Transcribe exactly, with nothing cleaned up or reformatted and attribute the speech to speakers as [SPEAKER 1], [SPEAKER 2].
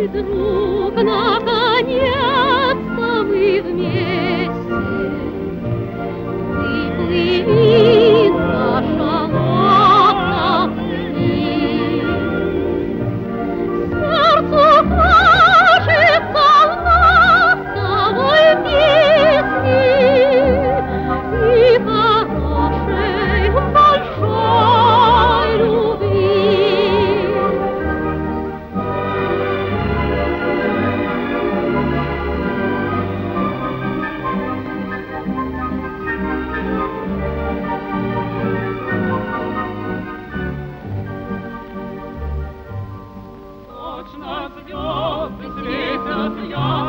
[SPEAKER 1] мой друг, наконец-то мы вместе. Выплыви, наша лодка, вплыть. Сердцу кажется в нас с тобой песни и хорошей большой любви. Точно звезды светят ярко.